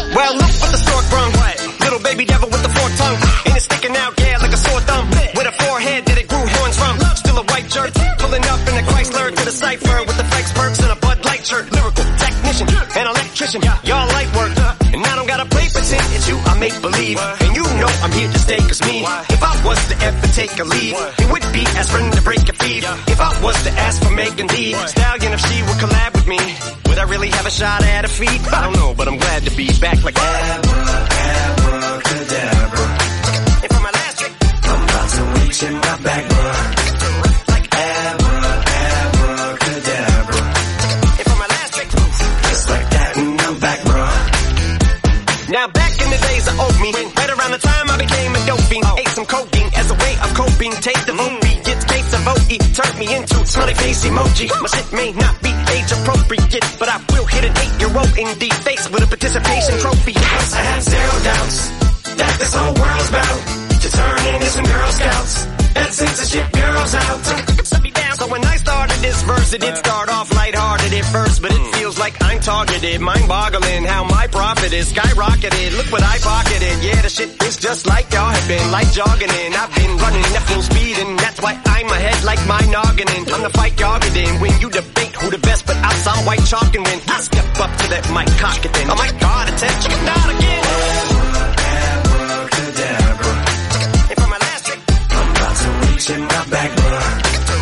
Well, look what the stork brung. Little baby devil with the forked tongue. And it's sticking out, yeah, like a sore thumb. With a forehead that it grew horns from. Still a white jerk, pulling up in a Chrysler to the cipher with the Fikes perks and a Bud Light shirt. Lyrical technician, an electrician, y'all light work. And I don't gotta play pretend, it's you I make believe. And you know I'm here to stay, cause me, if I was to ever take a leave, it would be aspirin to break a fever. If I was to ask for Megan Thee Stallion, if she would collab with me, would I really have a shot at a feat? I don't know, but I'm glad to be back like abracadabra. And for my last trick, I'm about to reach in my back, like abracadabra. And for my last trick, just like that, and I'm back, bruh. Now back in the days of old me, right around the time I became a dope fiend, ate some codeine as a way of coping. Take the movie, get case of OE, turned me into smiley face emoji. My shit may not be age appropriate, but I will hit an 8-year-old in the face with a participation trophy. Because I have zero doubts that this whole world's about to turn into some Girl Scouts and censorship girls out. So when I started this verse, it did start off lighthearted at first, but it feels like I'm targeted. Mind-boggling how my profit is skyrocketed. Look what I pocketed. Yeah, the shit is just like y'all have been, like jogging in. I've been running at full speed, and that's why I'm ahead like my noggin. I'm the fight y'all get in. When you debate who the best, but I'm some white chalk, and when I step up to that mic, cock it then. Oh my God, attention, not again. Abracadabra. And for my last trick, I'm about to reach in my back, bruh.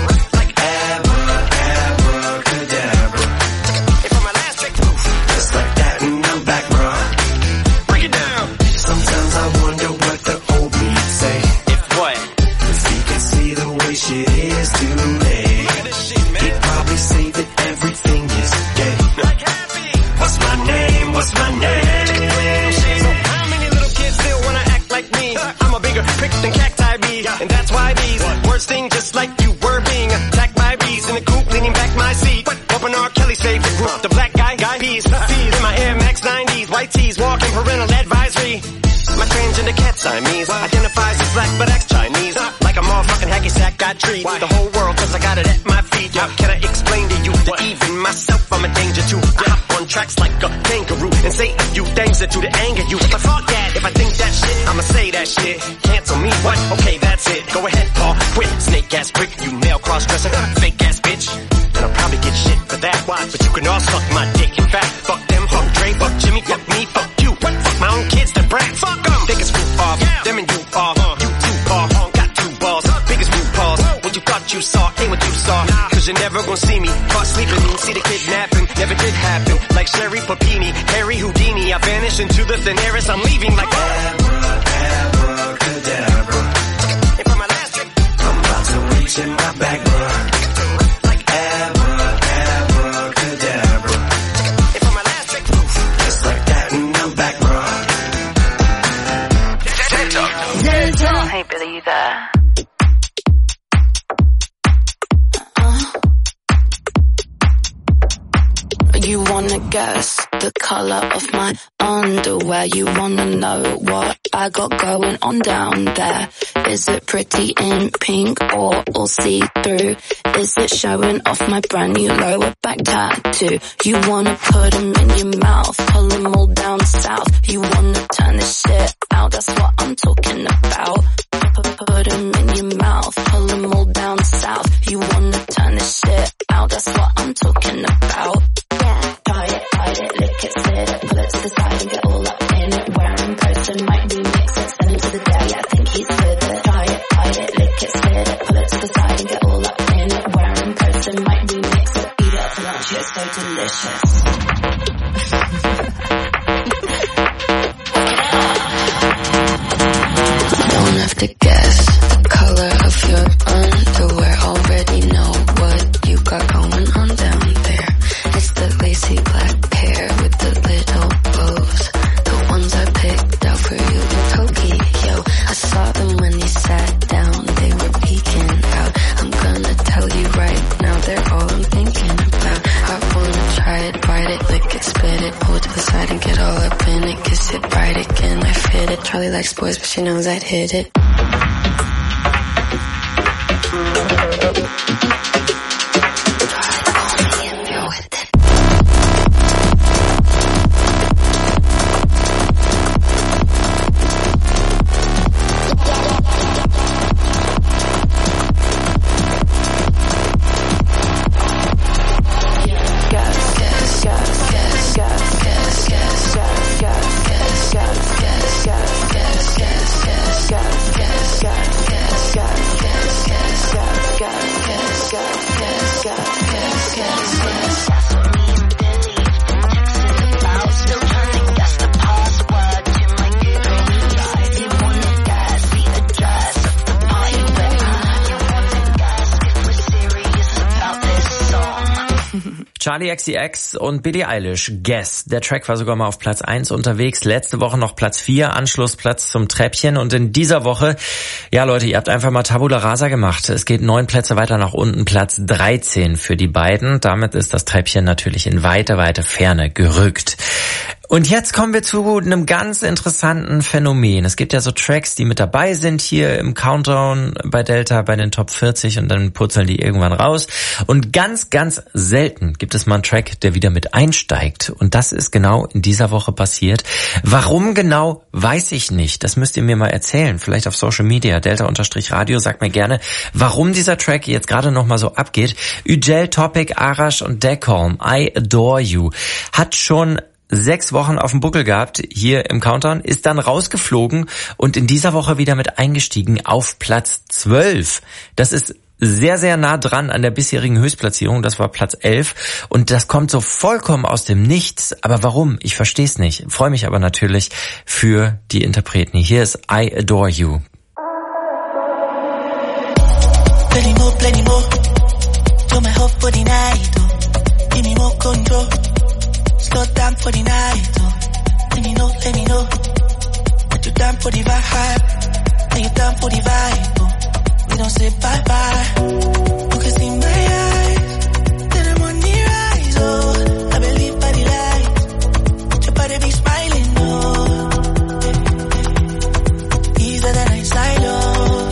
Shit is too late. He'd probably say that everything is gay. What's my name? What's my name? So how many little kids still wanna act like me? I'm a bigger prick than cacti bee, and that's why these words sting just like you were being attacked by bees in the coop, leaning back my seat. Bumping R. Kelly's favorite group, the black guy peas. In my Air Max 90s, white tees, walking parental advisory. My transgender cat Siamese identifies as black but acts Chinese. Like a motherfucking hacky sack, I treat the whole world cause I got it at my feet. How can I explain to you that even myself I'm a danger to? I hop on tracks like a kangaroo and say a few things that do to anger you. But fuck that, if I think that shit, I'ma say that shit. Cancel me, what? Okay, that's it. Go ahead, Paul, quit. Snake ass prick, you male cross-dresser, fake ass bitch. And I'll probably get shit for that. But you can all suck my dick. In fact, fuck them, fuck Dre, fuck Jimmy, fuck me, fuck you. Fuck my own kids that brag. Fuck them. Biggest group off, them and you off. You too off, got two balls. Biggest group pause. What you thought you saw ain't what you saw. Cause you're never gonna see me caught sleeping. See the kidnapping, never did happen. Like Sherry Papini, Harry Houdini. I vanish into the thin air as I'm leaving like abracadabra. And for my last trick, I'm about to reach in my back, bruh. Like abracadabra. And for my last trick, just like that, and I'm back, bruh. Hey Billy, you there? You wanna guess the color of my underwear? You wanna know what I got going on down there? Is it pretty in pink or all see-through? Is it showing off my brand new lower back tattoo? You wanna put them in your mouth, pull them all down south. You wanna turn this shit out, that's what I'm talking about. Put them in your mouth, pull them all down south. You wanna turn this shit out, that's what I'm talking about. Try it, lick it, spit it, pull it to the side and get all up in it. Where in person might remix it, send it to the day, I think he's with it. Try it, lick it, spit it, pull it to the side and get all up in it. Where in person might remix it, eat it for lunch, it's so delicious. Don't have to guess the color of your underwear, already know what you got going on down there. It's the lacy black pair with the little bows, the ones I picked out for you in Tokyo. I saw them when you sat down, they were peeking out. I'm gonna tell you right now, they're all I'm thinking about. I wanna try it, bite it, lick it, spit it, pull it to the side and get all up in it. Kiss it, bright again, I fit it. Charlie likes boys, but she knows I'd hit it. Charli XCX und Billie Eilish, Guess. Der Track war sogar mal auf Platz 1 unterwegs. Letzte Woche noch Platz 4, Anschlussplatz zum Treppchen. Und in dieser Woche, ja Leute, ihr habt einfach mal Tabula Rasa gemacht. Es geht 9 Plätze weiter nach unten, Platz 13 für die beiden. Damit ist das Treppchen natürlich in weite, weite Ferne gerückt. Und jetzt kommen wir zu einem ganz interessanten Phänomen. Es gibt ja so Tracks, die mit dabei sind hier im Countdown bei Delta, bei den Top 40 und dann purzeln die irgendwann raus. Und ganz, ganz selten gibt es mal einen Track, der wieder mit einsteigt. Und das ist genau in dieser Woche passiert. Warum genau, weiß ich nicht. Das müsst ihr mir mal erzählen. Vielleicht auf Social Media, Delta_Radio, sagt mir gerne, warum dieser Track jetzt gerade nochmal so abgeht. Üjel, Topic, Arash und Dekholm, I Adore You, hat schon 6 Wochen auf dem Buckel gehabt, hier im Countdown, ist dann rausgeflogen und in dieser Woche wieder mit eingestiegen auf Platz 12. Das ist sehr, sehr nah dran an der bisherigen Höchstplatzierung, das war Platz 11 und das kommt so vollkommen aus dem Nichts, aber warum? Ich verstehe es nicht. Freue mich aber natürlich für die Interpreten. Hier ist I Adore You. Plenty more, you're my hope for the night, give me more control. Slow down for the night, let me know, that you're down for the vibe, that you're down for the vibe, we don't say bye-bye, you can see my eyes, that I'm on the rise, oh, I believe by the light, your body be smiling, oh, easier than I silo.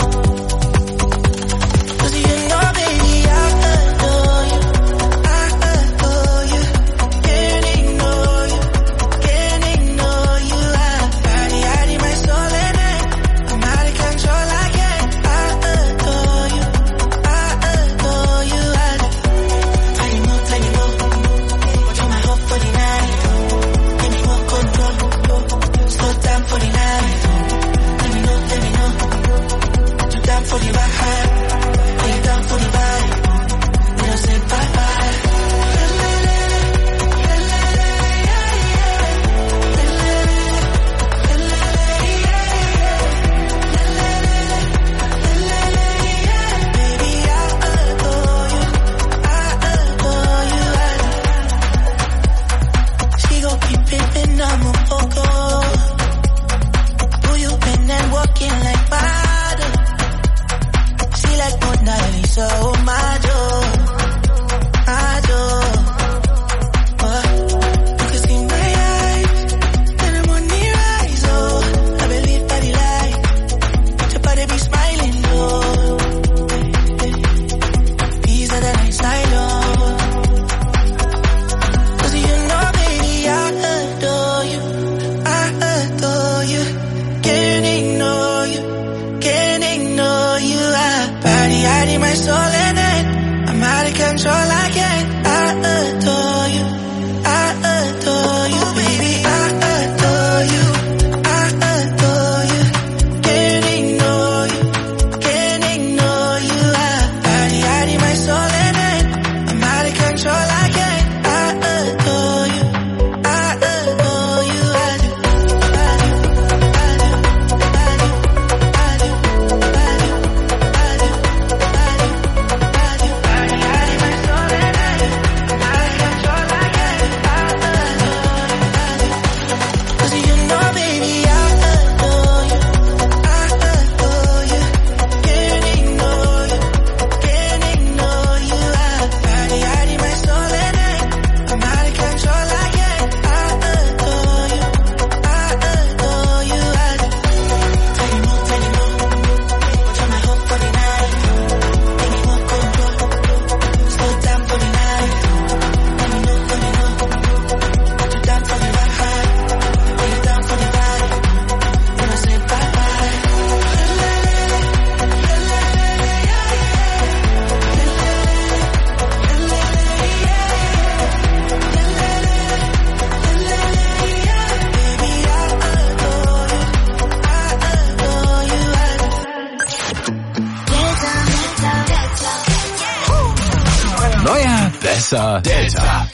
Delta.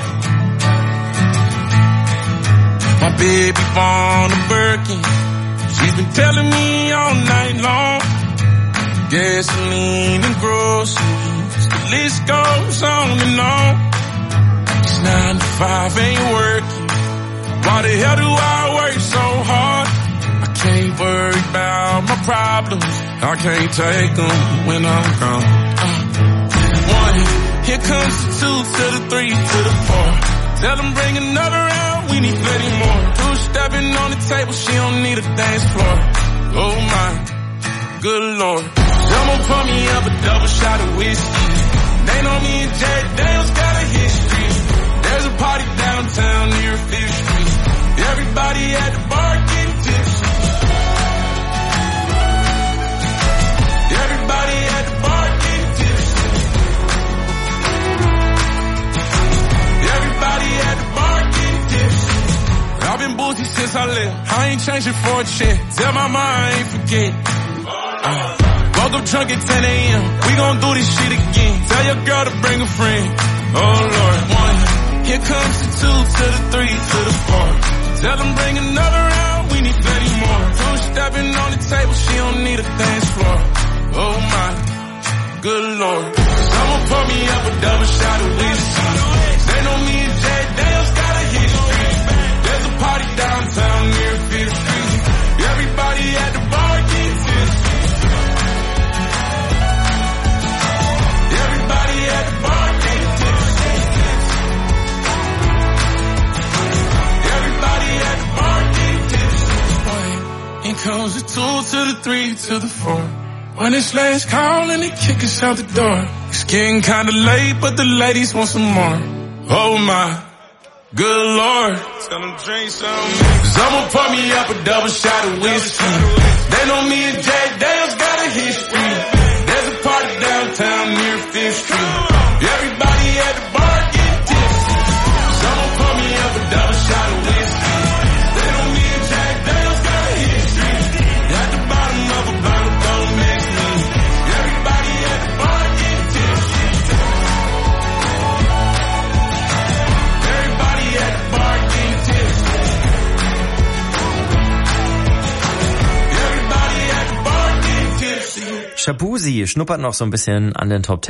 My baby born a Birkin, She's been telling me all night long. Gasoline and groceries, the list goes on and on. It's 9 to 5, ain't working. Why the hell do I work so hard? I can't worry about my problems. I can't take them when I'm gone. 1, here comes the 2 to the 3 to the 4. Tell them bring another round, we need plenty more. 2 stepping on the table, she don't need a dance floor. Oh my, good Lord. Someone pour me up a double shot of whiskey. They know me and Jack Daniels got a history. There's a party downtown near 5th Street. Everybody at the bar getting tipsy. Everybody at the bar getting tipsy. Everybody at the bar getting tipsy. I've been boozy since I left. I ain't changing for a check. Tell my mom I ain't forget. Woke up drunk at 10 a.m. We gon' do this shit again. Tell your girl to bring a friend. Oh Lord. 1, here comes the 2 to the 3 to the 4. Tell them bring another round, we need plenty more. 2 stepping on the table, she don't need a dance floor. Oh my, good Lord. Someone pour me up a double shot of whiskey. They know me and Jack Daniels got a history. There's a party downtown near 5th Street. Everybody at the bar getting tipsy. Everybody at the bar getting tipsy. Everybody at the bar getting tipsy. Here comes the 2 to the 3 to the 4. When it's last call and they kick us out the door. It's getting kinda late, but the ladies want some more. Oh my, good Lord. Tell them drink some. Someone pour me up a double shot of whiskey. They know me and Jack Daniels got a history. There's a party downtown near 5th Street. Everybody at the bar getting tipsy. Someone pour me up a double shot of whiskey. They know me and Jack Daniels got a history. At the bottom of a bottle, don't mix me. Everybody at the bar getting tipsy. Everybody at the bar getting tipsy. Everybody at the bar getting tipsy. Shaboozey schnuppert noch so ein bisschen an den Top 10.